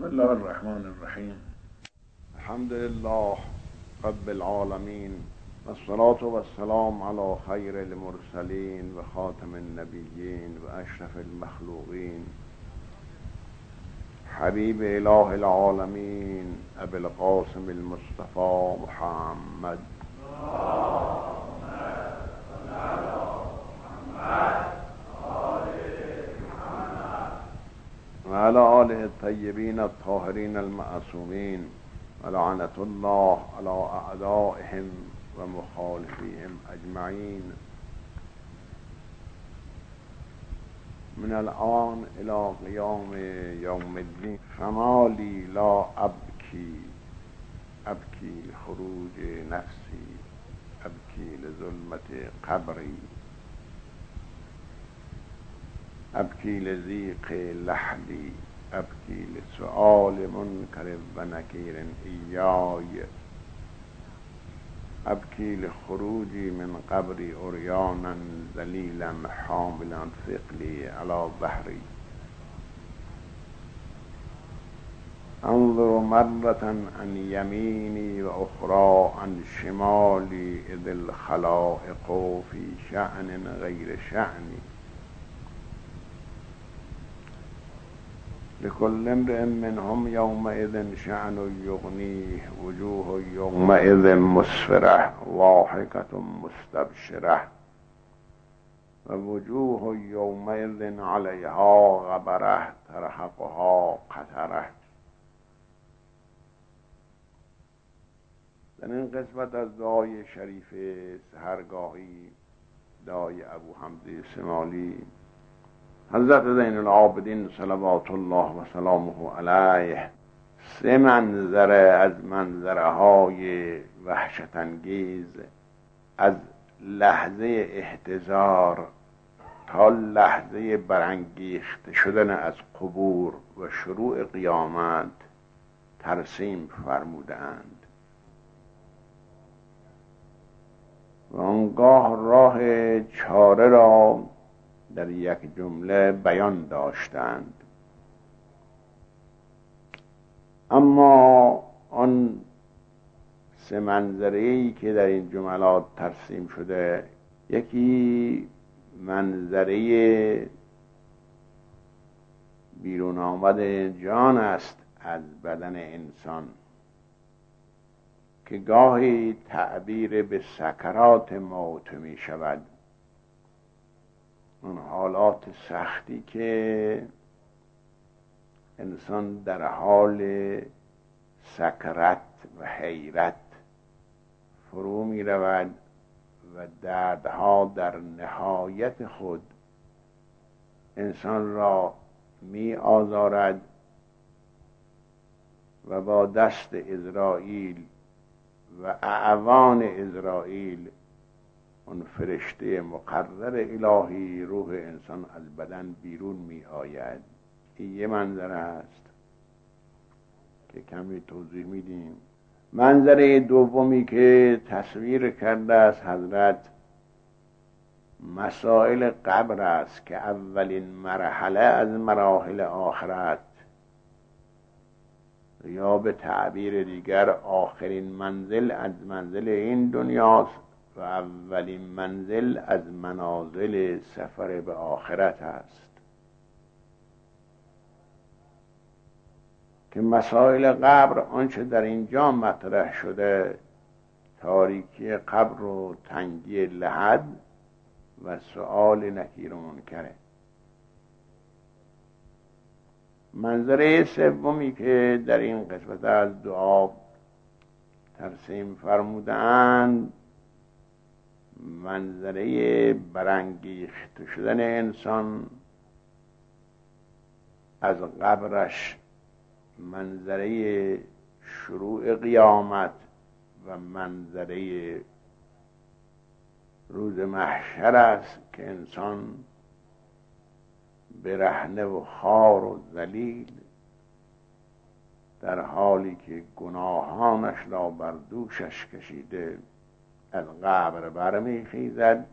بسم الله الرحمن الرحیم. الحمد لله رب العالمین والصلاة والسلام على خیر المرسلین و خاتم النبیین و اشرف المخلوقین حبیب اله العالمین ابی القاسم المصطفى محمد و علی آله الطیبین الطاهرین المعصومین و لعنة الله علی اعدائهم و مخالفیهم اجمعین من الان الى قیام یوم الدین. فما لی لا ابکی لخروج نفسی، ابکی لظلمت قبری، ابکی لضیق لحدی، ابکی لسؤال منکر و نکیر ایای، ابکی لخروجی من قبری عریانا ذلیلا حاملا ثقلی علی ظهری، انظر مرة عن یمینی و اخرى عن شمالی اذ الخلائق فی شأن غیر شأنی، لكل امرئ منهم يومئذ شأن يغنيه، وجوه يومئذ مسفرة ضاحكة مستبشرة، ووجوه يومئذ عليها غبرة ترهقها قترة. در این قسمت از دعای شریف سحرگاهی، دعای ابو حمزه شمالی، حضرت زین العابدین صلوات الله و سلامه علیه سه منظره از منظره های وحشت انگیز، از لحظه احتضار تا لحظه برانگیخته شدن از قبور و شروع قیامت ترسیم فرمودند و آنگاه راه چاره را در یک جمله بیان داشتند. اما آن سه منظره‌ای که در این جملات ترسیم شده، یکی منظره بیرون آمد جان است از بدن انسان که گاهی تعبیر به سکرات موت می شود، اون حالات سختی که انسان در حال سکرت و حیرت فرو می رود و دردها در نهایت خود انسان را می آزارد و با دست عزرائیل و اعوان عزرائیل، اون فرشته مقرر الهی، روح انسان از بدن بیرون می آید. این یه منظره است که کمی توضیح میدیم. منظره دومی که تصویر کرده است حضرت، مسائل قبر است که اولین مرحله از مراحل آخرت، یا به تعبیر دیگر آخرین منزل از منزل این دنیاست و اولین منزل از منازل سفر به آخرت است که مسائل قبر، آنچه در اینجا مطرح شده، تاریکی قبر و تنگی لحد و سؤال نکیر و منکره. منظره سومی که در این قسمت از دعا ترسیم فرمودند، منظره برانگیخته شدن انسان از قبرش، منظره شروع قیامت و منظره روز محشر است که انسان برهنه و خوار و ذلیل در حالی که گناهانش را بر دوشش کشیده از قبر برمی خیزد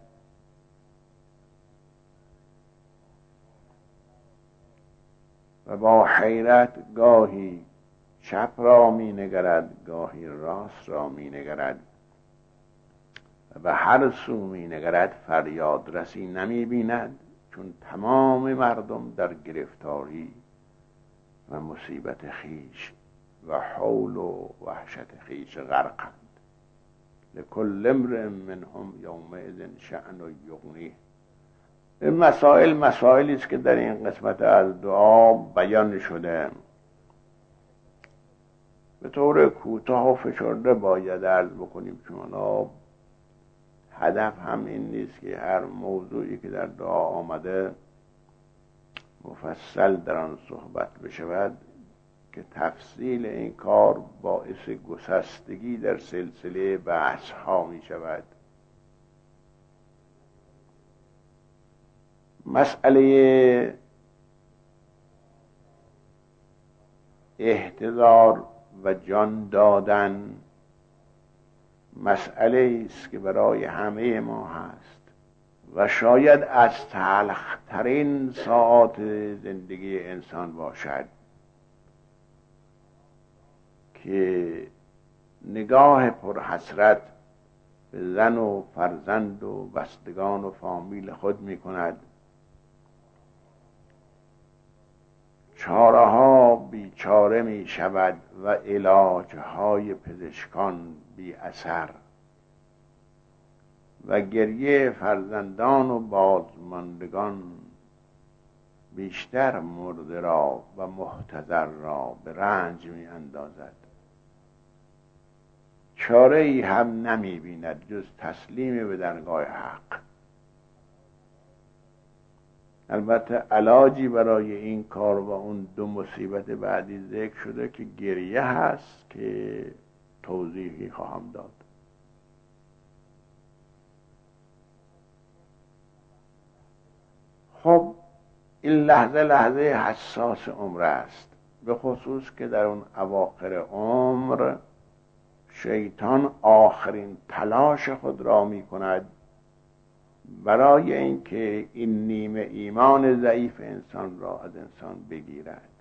و با حیرت گاهی چپ را می نگرد، گاهی راست را می نگرد و به هر سو می نگرد فریاد رسی نمی بیند، چون تمام مردم در گرفتاری و مصیبت خیش و حول و وحشت خیش غرقند. لکل امرئ منهم یومئذ شأن یغنیه. این مسائلی است که در این قسمت از دعا بیان شده. به طور کوتاه و فشرده باید عرض بکنیم، چون هدف هم این نیست که هر موضوعی که در دعا آمده مفصل در آن صحبت بشود، که تفصیل این کار باعث گسستگی در سلسله بحث ها می شود. مسئله احتضار و جان دادن مسئله است که برای همه ما هست و شاید از تلخترین ساعات زندگی انسان باشد که نگاه پرحسرت به زن و فرزند و بستگان و فامیل خود می کند. چاره ها بیچاره می شود و علاج های پزشکان بی اثر و گریه فرزندان و بازماندگان بیشتر مرده را و محتضر را به رنج می اندازد. چاره ای هم نمی بیند جز تسلیم به درگاه حق. البته علاجی برای این کار و اون دو مصیبت بعدی ذکر شده که گریه هست که توضیحی خواهم داد. خب این لحظه حساس عمر است، به خصوص که در اون اواخر عمر شیطان آخرین تلاش خود را می کند برای اینکه این نیمه ایمان ضعیف انسان را از انسان بگیرد.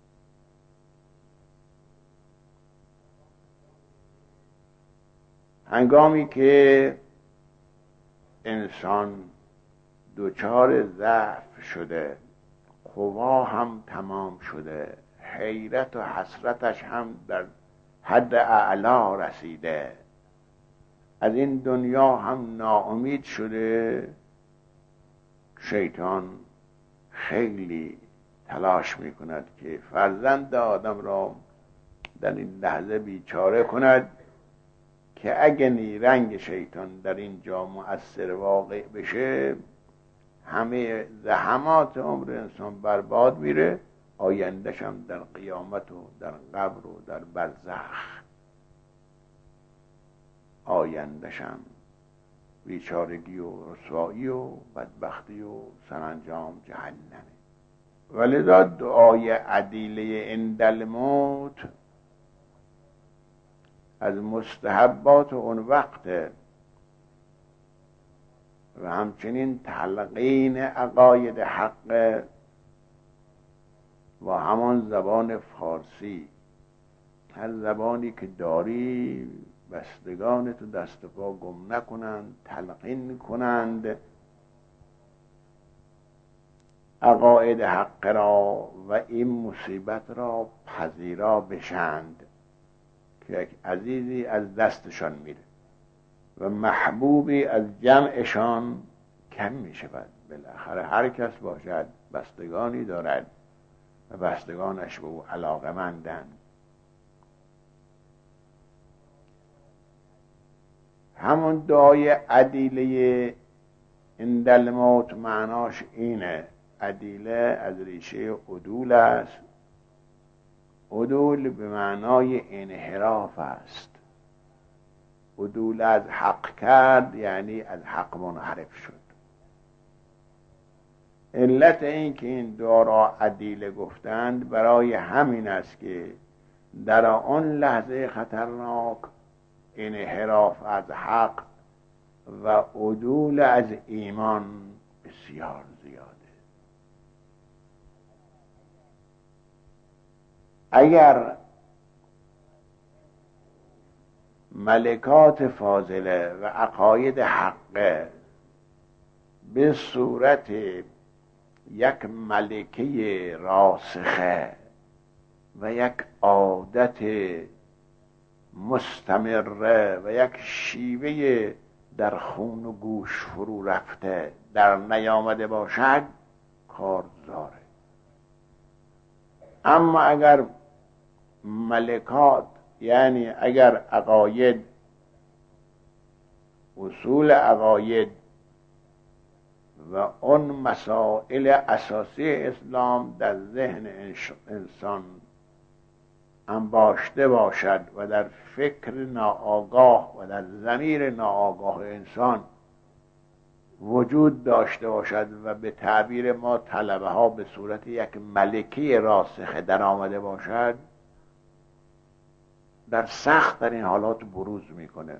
هنگامی که انسان دچار ضعف شده، قوا هم تمام شده، حیرت و حسرتش هم در حد اعلا رسیده، از این دنیا هم ناامید شده، شیطان خیلی تلاش می کند که فرزند آدم را در این لحظه بیچاره کند که اگه نیرنگ شیطان در اینجا مؤثر واقع بشه، همه زحمات عمر انسان برباد میره، آیندهش هم در قیامت و در قبر و در برزخ، آیندهشم بیچارگی و رسوایی و بدبختی و سرانجام جهنمه. ولذا دعای عدیله عند الموت از مستحبات اون وقت و همچنین تلقین عقاید حق و همان زبان فارسی، هر زبانی که داری بستگان تو دست پا گم نکنند، تلقین کنند عقاید حق را و این مصیبت را پذیرا بشند که یک عزیزی از دستشان میره و محبوبی از جمعشان کم می شود. بالاخره هر کس باشد بستگانی دارد و بستگانش به او علاقه‌مندند. همون دعای عدیله عند الموت معناش اینه. عدیله از ریشه عدول است. عدول به معنای انحراف است. عدول از حق کرد یعنی از حق منحرف شد. علت این که این دعا را عدیله گفتند برای همین است که در آن لحظه خطرناک انحراف از حق و عدول از ایمان بسیار زیاده. اگر ملکات فاضله و عقاید حقه به صورت یک ملکه راسخه و یک عادت مستمره و یک شیوه در خون و گوش فرو رفته در نیامده باشد کارزاره. اما اگر ملکات، یعنی اگر عقاید، اصول عقاید و اون مسائل اساسی اسلام در ذهن انسان انباشته باشد و در فکر ناآگاه و در ضمیر ناآگاه انسان وجود داشته باشد و به تعبیر ما طلبه ها به صورت یک ملکه راسخه در آمده باشد، در سخت در این حالات بروز میکنه.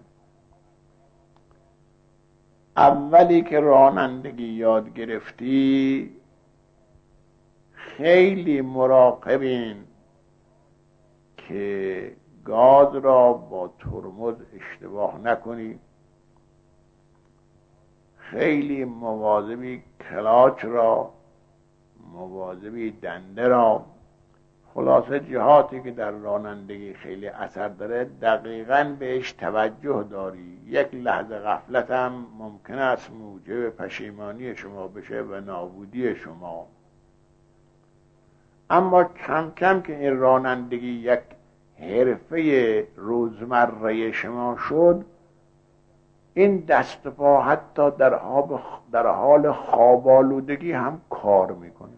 اولی که رانندگی یاد گرفتی خیلی مراقبین که گاز را با ترمز اشتباه نکنی، خیلی مواظبی کلاچ را، مواظبی دنده را. خلاصه جهاتی که در رانندگی خیلی اثر داره دقیقاً بهش توجه داری. یک لحظه غفلت هم ممکن است موجب پشیمانی شما بشه و نابودی شما. اما کم کم که این رانندگی یک حرفه روزمره شما شد، این دست پا حتی در حال خواب آلودگی هم کار میکنه.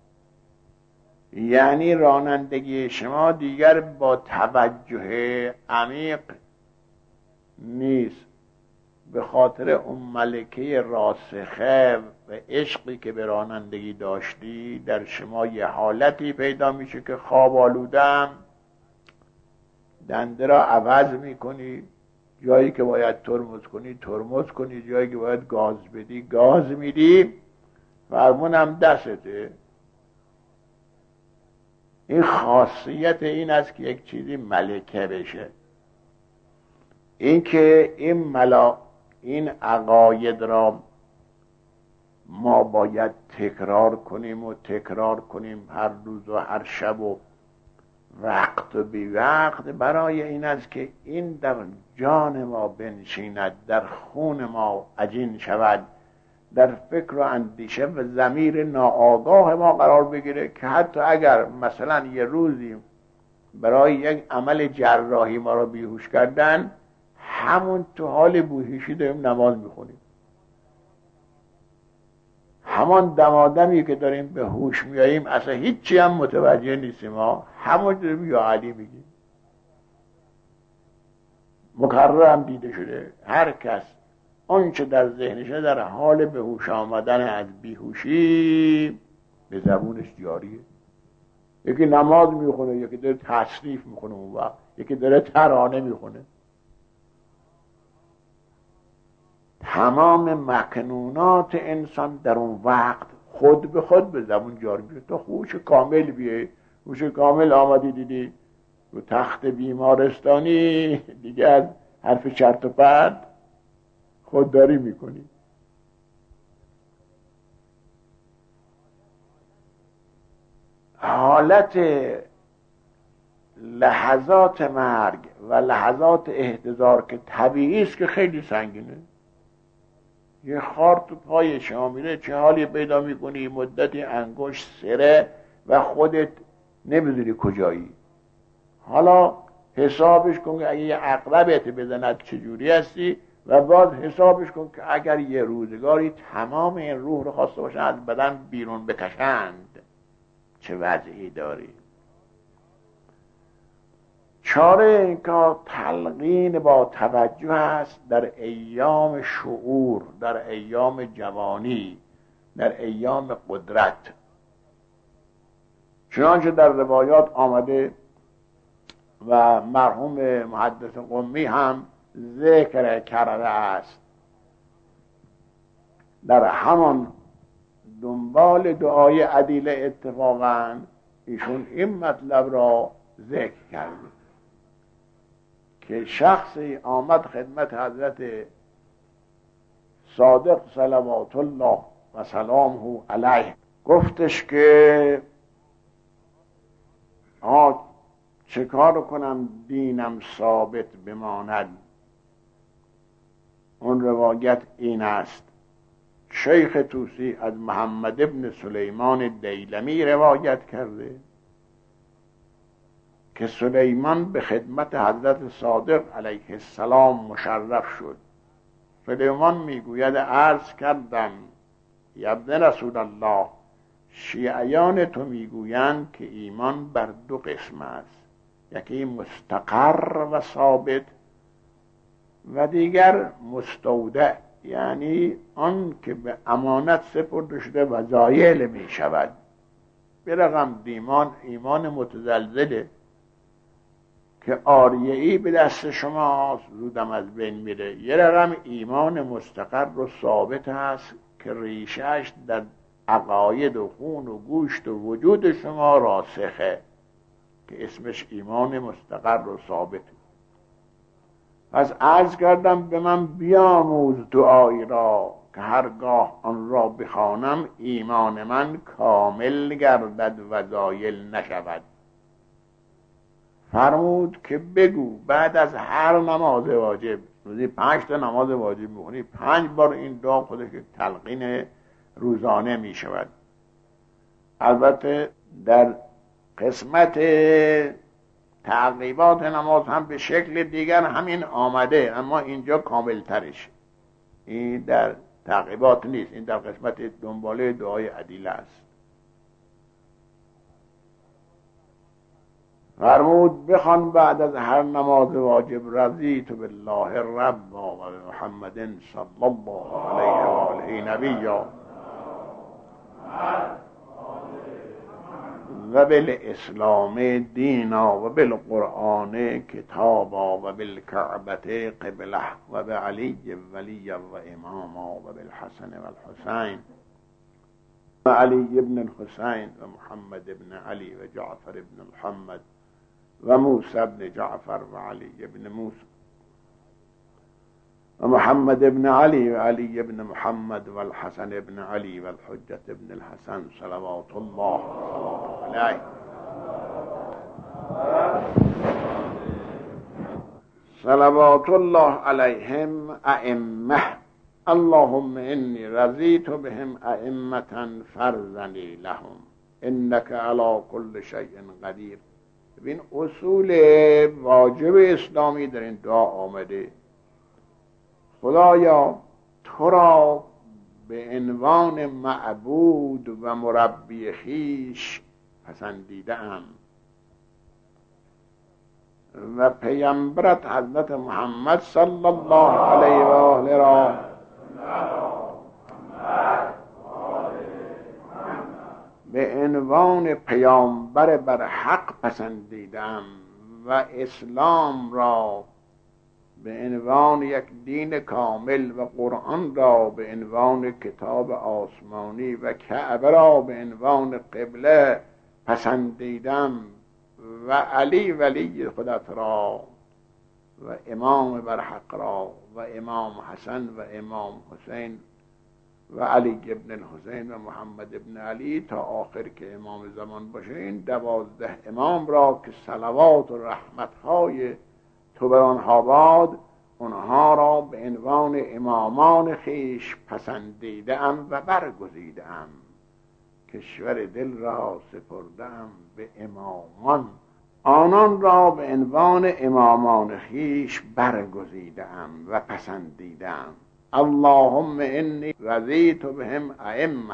یعنی رانندگی شما دیگر با توجه عمیق نیست، به خاطر اون ملکه راسخه و عشقی که به رانندگی داشتی در شما یه حالتی پیدا میشه که خواب آلودم، دنده را عوض میکنی، جایی که باید ترمز کنی ترمز کنی، جایی که باید گاز بدی گاز میدی، فرمونم دسته. این خاصیت این است که یک چیزی ملکه بشه. این که این عقاید را ما باید تکرار کنیم و تکرار کنیم هر روز و هر شب و وقت و بی وقت، برای این است که این در جان ما بنشیند، در خون ما عجین شود، در فکر و اندیشه و ضمیر ناآگاه ما قرار بگیره که حتی اگر مثلا یه روزی برای یک عمل جراحی ما رو بیهوش کردن، همون تو حال بیهوشی داریم نماز میخونیم، همان دمادمی که داریم به هوش میاییم اصلا هیچی هم متوجه نیستیم، ما همون داریم یا علی میگیم. مکرر هم دیده شده هر کس آنچه در ذهنشه در حال به هوش آمدن از بیهوشی به زبونش جاریه. یکی نماز میخونه، یکی داره تصریف میخونه، اون وقت یکی داره ترانه میخونه. تمام مکنونات انسان در اون وقت خود به خود به زبون جاری میشه. تو هوش کامل بیه، هوش کامل آمدی دیدی رو تخت بیمارستانی دیگه از حرف چرت و پرت خودداری میکنی. حالت لحظات مرگ و لحظات احتضار که طبیعی است که خیلی سنگینه. یه خار تو پای شما میره چه حالی پیدا میکنی؟ مدتی انگشت سره و خودت نمیدونی کجایی. حالا حسابش کن که اگه یه عقربت بزند چجوری هستی، و باز حسابش کن که اگر یه روزگاری تمام این روح رو خواسته باشن از بدن بیرون بکشند چه وضعی داری. چاره این کار تلقین با توجه است در ایام شعور، در ایام جوانی، در ایام قدرت. چنانچه در روایات آمده و مرحوم محدث قمی هم ذکر کرده است، در همان دنبال دعای عدیله اتفاقا ایشون این مطلب را ذکر کرده که شخصی آمد خدمت حضرت صادق صلوات الله و سلامه علیه، گفتش که چه کار کنم دینم ثابت بماند؟ اون روایت این است، شیخ طوسی از محمد ابن سلیمان دیلمی روایت کرده که سلیمان به خدمت حضرت صادق علیه السلام مشرف شد. سلیمان میگوید عرض کردم یا ابن رسول الله، شیعیان تو میگویند که ایمان بر دو قسم است، یکی مستقر و ثابت و دیگر مستودع، یعنی آن که به امانت سپرده شده و زایل می شود. به رغم ایمان متزلزله که آریه‌ای به دست شما زودم از بین میره، یه رقم ایمان مستقر و ثابت هست که ریشهش در عقاید و خون و گوشت و وجود شما راسخه که اسمش ایمان مستقر و ثابت. پس عرض کردم به من بیاموز دعایی را که هرگاه آن را بخوانم ایمان من کامل گردد و زایل نشود. فرمود که بگو بعد از هر نماز واجب، روزی 5 تا نماز واجب میخونی، 5 بار این دعا خودش تلقین روزانه میشود. البته در قسمت تعقیبات نماز هم به شکل دیگر همین آمده، اما اینجا کامل ترش، این در تعقیبات نیست، این در قسمت دنباله دعای عدیله است. فرمود بخوان بعد از هر نماز واجب رضیت بالله رب و محمد صلی الله علیه و آله نبیا و بالاسلام دینا و بالقرآن کتابا و بالکعبه قبله و بعلی ولی و اماما و بالحسن و الحسین و علی ابن الحسین و محمد ابن علی و جعفر ابن محمد و موسی ابن جعفر و علی ابن موسی و محمد ابن علی و علی ابن محمد و الحسن ابن علی و الحجة ابن الحسن صلوات الله علیه. صلوات الله علیهم ائمه اللهم انی رضیت بهم ائمة فرزنی لهم انک علی کل شیء قدیر. ببین اصول واجب اسلامی در این دعا آمده، خدایا تو را به عنوان معبود و مربی خویش پسندیده‌ام و پیامبرت حضرت محمد صلی الله علیه و آله را به عنوان پیامبر بر حق پسندیدم و اسلام را به عنوان یک دین کامل و قرآن را به عنوان کتاب آسمانی و کعبه را به عنوان قبله پسندیدم و علی ولی خودت را و امام بر حق را و امام حسن و امام حسین و علی ابن الحسین و محمد ابن علی تا آخر که امام زمان باشه، این 12 امام را که صلوات و رحمتهای تو بر آنها باد، اونها را به عنوان امامان خیش پسندیده‌ام و برگزیده‌ام. کشور دل را سپرده‌ام به امامان، آنان را به عنوان امامان خیش برگزیده‌ام و پسندیده‌ام. اللهم انی رضیت بهم ائمه.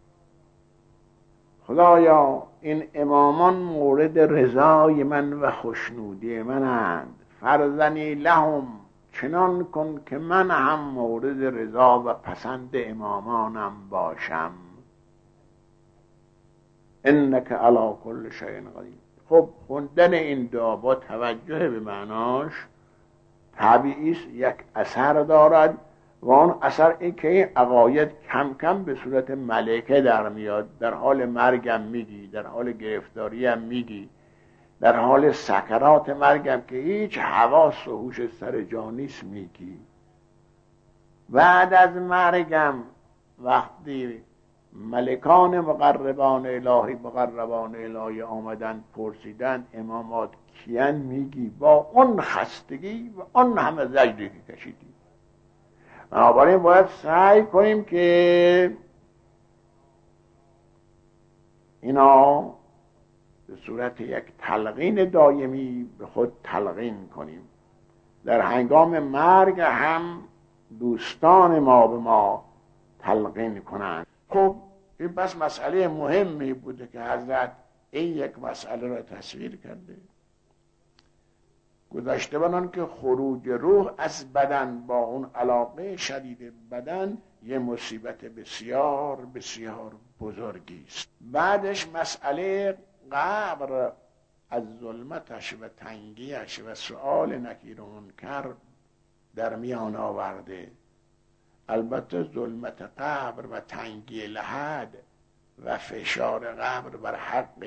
خدایا این امامان مورد رضای من و خوشنودی منند. فرزنی لهم، چنان کن که من هم مورد رضا و پسند امامانم باشم. انک علی کل شیء قدیر. خب خوندن این دعا با توجه به معناش طبیعی است، یک اثر دارد و آن اثر این که این عقاید کم کم به صورت ملکه در میاد. در حال مرگم میگی، در حال گرفتاری هم میگی، در حال سکرات مرگم که هیچ حواس و هوش سر جا نیست میگی. بعد از مرگم وقتی ملکان مقربان الهی آمدن پرسیدن امامات کیان، میگی با اون خستگی و اون همه زجری که کشیدی. بنابراین باید سعی کنیم که اینا به صورت یک تلقین دائمی به خود تلقین کنیم. در هنگام مرگ هم دوستان ما به ما تلقین کنند. خب این بس مسئله مهمی بوده که حضرت این یک مسئله را تصویر کرده. گذشته بنان که خروج روح از بدن با اون علاقه شدید بدن یه مصیبت بسیار بسیار بزرگی است. بعدش مسئله قبر از ظلمتش و تنگیش و سؤال نکیر و منکر در میان آورده. البته ظلمت قبر و تنگی لحد و فشار قبر بر حق،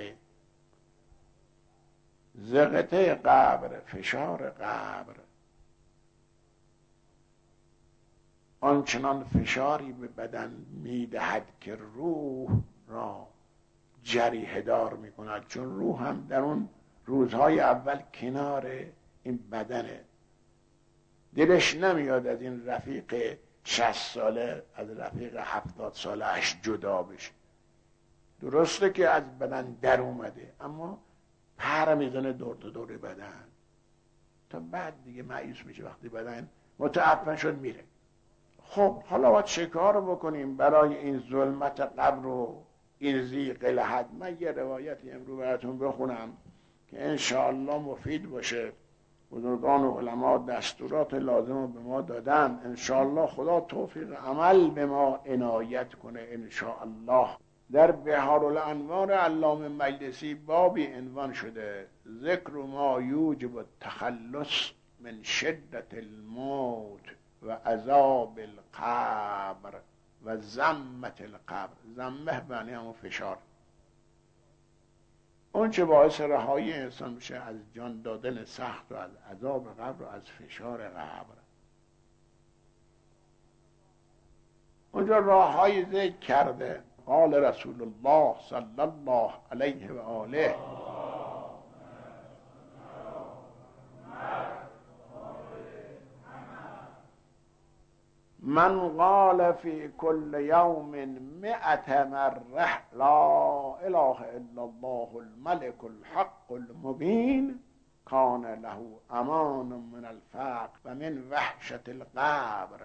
زغطه قبر، فشار قبر آنچنان فشاری به بدن میدهد که روح را جریحه دار میکند، چون روح هم در اون روزهای اول کنار این بدنه، دلش نمیاد از این رفیق 60 ساله از رفیق 70 سالهش جدا بشه. درسته که از بدن در اومده اما پر میزنه دور تا دور بدن تا بعد دیگه مایوس میشه وقتی بدن متعفن شد میره. خب حالا باید چه کار بکنیم برای این ظلمت قبر و این ضیق لحد؟ من یه روایتی امروز براتون بخونم که انشاءالله مفید باشه. بزرگان و علما دستورات لازم رو به ما دادن، انشاءالله خدا توفیق عمل به ما عنایت کنه انشاءالله. در بحارالانوار علامه مجلسی بابی عنوان شده ذکر ما یوجب التخلص من شدت الموت و عذاب القبر و ذمت القبر. ذمه معنی همون فشار، اون چه باعث رهایی انسان میشه از جان دادن سخت و از عذاب قبر و از فشار قبر. اونجا راههای ذکر کرده. قال رسول الله صلی الله علیه و آله من قال فی کل یوم 100 مره لا اله الا الله الملك الحق المبین کان له امان من الفقر و من وحشت القبر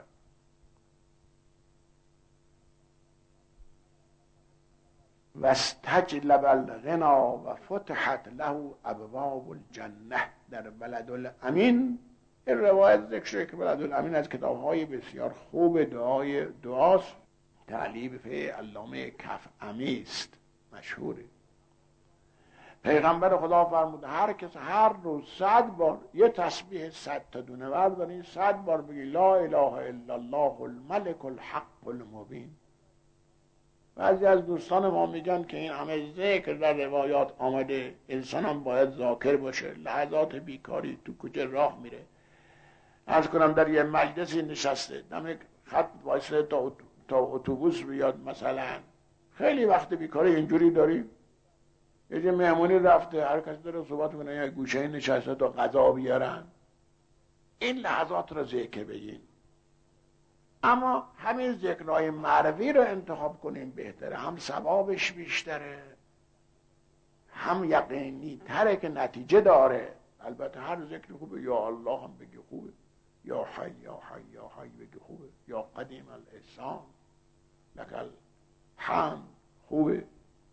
و استجلب الغنا و فتحت له ابواب الجنه. در بلد الامین این روایت ذکر شده که بلد الامین از کتاب‌های بسیار خوب دعاست، تألیف علامه کف امی است، مشهوره. پیغمبر خدا فرمود هر کس هر روز 100 بار یه تسبیح 100 تا دونه برداری 100 بار بگی لا اله الا الله الملك الحق المبین. بعضی از دوستان ما میگن که این همه ذکر در روایات آمده، انسان هم باید ذاکر باشه. لحظات بیکاری تو کوچه راه میره، عرض کنم در یه مجلسی نشسته دم خط وایسه تا اتوبوس بیاد، مثلا خیلی وقت بیکاری اینجوری داری، یه جا مهمونی رفته هر کسی داره صحبت کنه یه گوشه نشسته تا غذا بیارن. این لحظات رو ذکر بگین، اما همین ذکرهای معنوی رو انتخاب کنیم بهتره، هم ثوابش بیشتره هم یقینی تره که نتیجه داره. البته هر ذکر خوبه، یا الله هم بگی خوبه، یا حی یا حی یا حی بگی خوبه، یا قدیم الاحسان لک الحمد خوبه،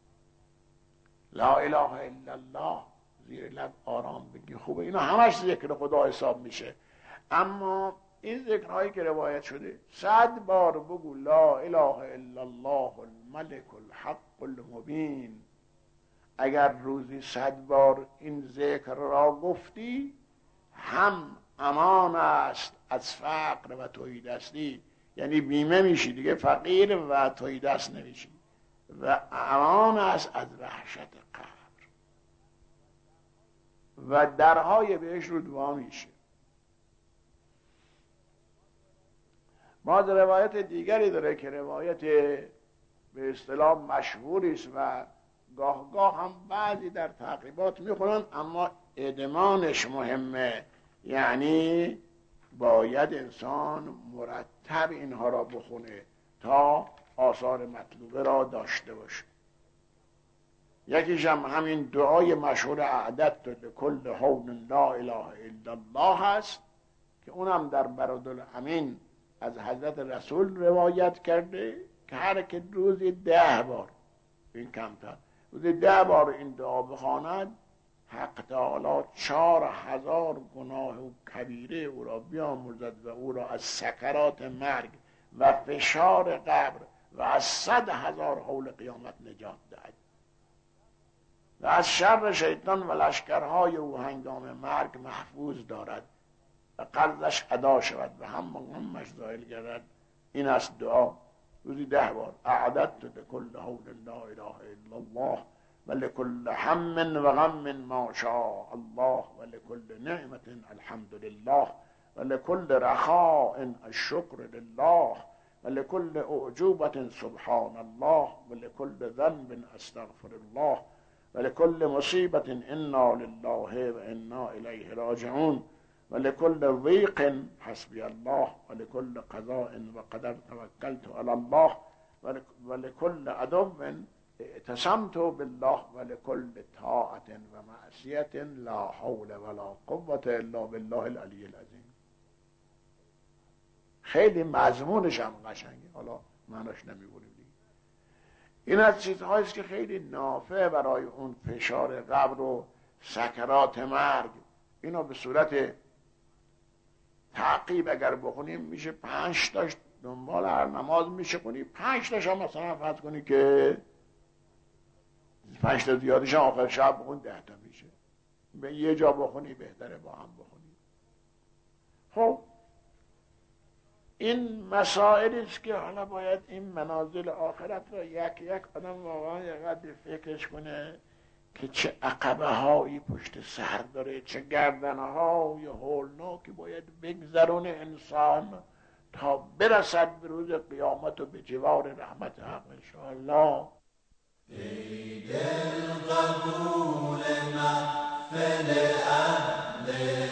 لا اله الا الله زیر لب آرام بگی خوبه. اینا همش ذکر خدا حساب میشه. اما این ذکرهایی که روایت شده 100 بار بگو لا اله الا الله الملك الحق المبین. اگر روزی 100 بار این ذکر را گفتی هم امان است از فقر و تهیدستی، یعنی بیمه میشی دیگه فقیر و تهیدست نمیشی، و امان است از وحشت قبر. و درهای بهش رو دعا میشه. باز روایت دیگری داره که روایت به اصطلاح مشهوری است و گاه گاه هم بعضی در تعقیبات میخونن، اما ادمانش مهمه. یعنی باید انسان مرتب اینها را بخونه تا آثار مطلوبه را داشته باشه. یکیش هم همین دعای مشهور اعددت لکل حول لا اله الا الله هست که اونم در برادالامین از حضرت رسول روایت کرده که هر که روزی 10 بار، این کمتر، روزی 10 بار این دعا بخواند، حق تعالی 4000 گناه و کبیره او را بیامرزد و او را از سکرات مرگ و فشار قبر و از 100,000 حول قیامت نجات دهد و از شر شیطان و لشکرهای او هنگام مرگ محفوظ دارد و قرضش ادا شود و هم غمش زائل گردد. این است دعا. روزی 10 بار اعددت لکل حول لا اله الا الله و لکل هم و غم ما شاء الله و لکل نعمت الحمد لله و لکل رخاء الشکر لله و لکل اعجوبة سبحان الله و لکل ذنب استغفر الله و لکل مصیبة انا لله و انا الیه راجعون و لکل ضیق حسبی الله و لکل قضاء و قدر توکلت علی الله و لکل عدو اعتصمت بالله و لکل طاعت و معصیت لا حول ولا قوة الا بالله العلی العظیم. خیلی مضمونش هم قشنگه، حالا معناش نمیبونیم دیگه. این از چیزهایی است که خیلی نافع برای اون فشار قبر و سکرات مرگ. اینو به صورت تعقیب اگر بخونیم میشه 5 تاش دنبال هر نماز میشه کنی، 5 تاش هم مثلا فرض کنی که 5 تا زیادش هم آخر شب بخون 10 تا میشه. به یه جا بخونی بهتره با هم بخونی. خب این مسائلی است که حالا باید این منازل آخرت را یک یک آدم واقعا یقدر فکرش کنه که چه عقبه هایی پشت سر داره، چه گردنه های هولناکی باید بگذرونه انسان تا برسد به روز قیامت و به جوار رحمت حق انشاءالله. ای دل قبول محفل اهل